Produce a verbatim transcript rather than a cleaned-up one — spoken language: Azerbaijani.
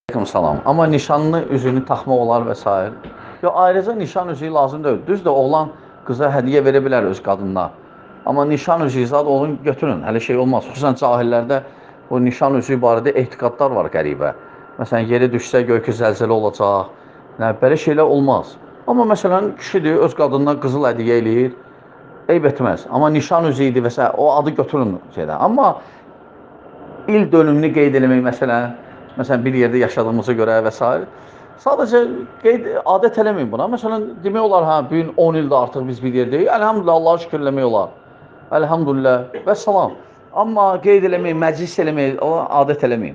Salam. Amma nişanlı üzüyünü taxmaq olar və s. Yo, ayrıca nişan üzüyü lazım deyil. Düzdür, oğlan qıza hədiyyə verə bilər öz qadınına. Amma nişan üzüyü zad olun götürün. Hələ şey olmaz. Xüsusən cahillərdə bu nişan üzüyü barədə etiqadlar var qəribə. Məsələn, yeri düşsə göy ki zəlzələ olacaq. Nə, belə şeylər olmaz. Amma məsələn, kişidir, öz qadınına qızıl hədiyyə eləyir. Eyb etməz. Amma nişan üzüyüdür və s. o adı götürün şeydən. Amma il dönümünü qeyd eləmək məsələn, məsələn bir yerdə yaşadığımıza görə və s. Sadəcə qeyd, adət eləməyin buna. Məsələn, demək olar, hə, bu gün on ildir artıq biz bir yerdəyik. Əlhamdülillah, Allah'a şükürləmək olar. Əlhamdülillah və salam. Amma qeyd eləməyin, məclis eləməyin, o adət eləməyin.